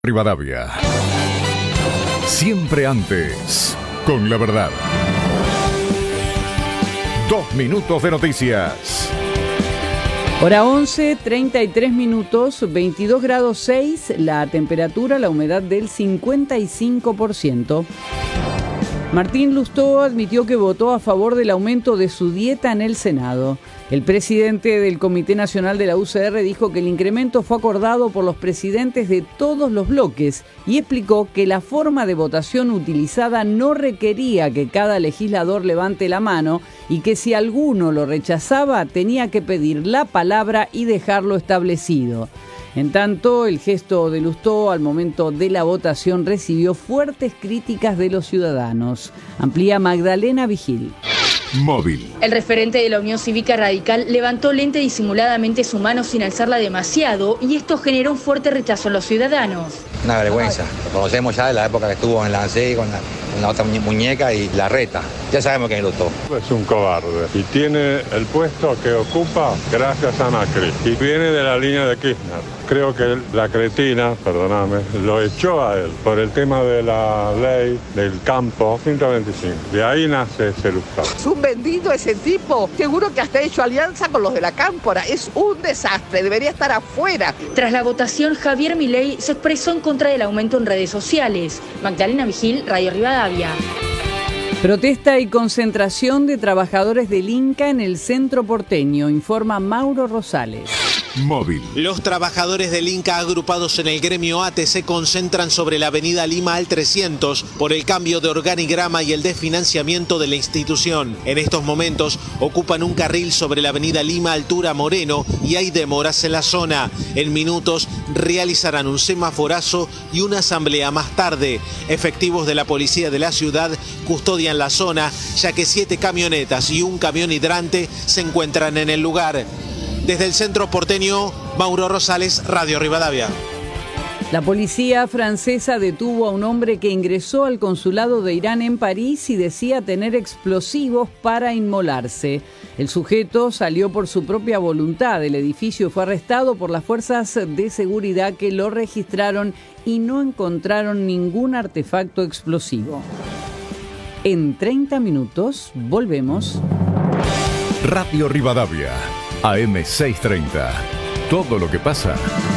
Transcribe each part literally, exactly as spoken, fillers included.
Rivadavia. Siempre antes, con la verdad. Dos minutos de noticias. Hora once, treinta y tres minutos, veintidós grados seis, la temperatura, la humedad del cincuenta y cinco por ciento. Martín Lustó admitió que votó a favor del aumento de su dieta en el Senado. El presidente del Comité Nacional de la U C R dijo que el incremento fue acordado por los presidentes de todos los bloques y explicó que la forma de votación utilizada no requería que cada legislador levante la mano y que si alguno lo rechazaba tenía que pedir la palabra y dejarlo establecido. En tanto, el gesto de Lustó al momento de la votación recibió fuertes críticas de los ciudadanos. Amplía Magdalena Vigil. Móvil. El referente de la Unión Cívica Radical levantó lenta y disimuladamente su mano sin alzarla demasiado y esto generó un fuerte rechazo en los ciudadanos. Una vergüenza. Lo conocemos ya de la época que estuvo en la ANSES con la, con la otra muñeca y la reta. Ya sabemos quién Lustó. Es un cobarde y tiene el puesto que ocupa gracias a Macri y viene de la línea de Kirchner. Creo que la cretina, perdóname, lo echó a él por el tema de la ley del campo ciento veinticinco. De ahí nace ese Lustó. Es un vendido ese tipo. Seguro que hasta ha hecho alianza con los de la Cámpora. Es un desastre. Debería estar afuera. Tras la votación, Javier Milei se expresó en contra del aumento en redes sociales. Magdalena Vigil, Radio Rivadavia. Protesta y concentración de trabajadores del Inca en el centro porteño, informa Mauro Rosales. Móvil. Los trabajadores del Inca agrupados en el gremio A T se concentran sobre la avenida Lima al trescientos por el cambio de organigrama y el desfinanciamiento de la institución. En estos momentos ocupan un carril sobre la avenida Lima altura Moreno y hay demoras en la zona. En minutos realizarán un semaforazo y una asamblea más tarde. Efectivos de la policía de la ciudad custodian la zona, ya que siete camionetas y un camión hidrante se encuentran en el lugar. Desde el centro porteño, Mauro Rosales, Radio Rivadavia. La policía francesa detuvo a un hombre que ingresó al consulado de Irán en París y decía tener explosivos para inmolarse. El sujeto salió por su propia voluntad del edificio y fue arrestado por las fuerzas de seguridad que lo registraron y no encontraron ningún artefacto explosivo. En treinta minutos volvemos. Radio Rivadavia. A M seiscientos treinta. Todo lo que pasa.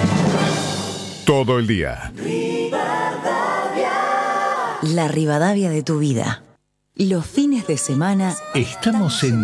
Todo el día. Rivadavia. La Rivadavia de tu vida. Los fines de semana Estamos en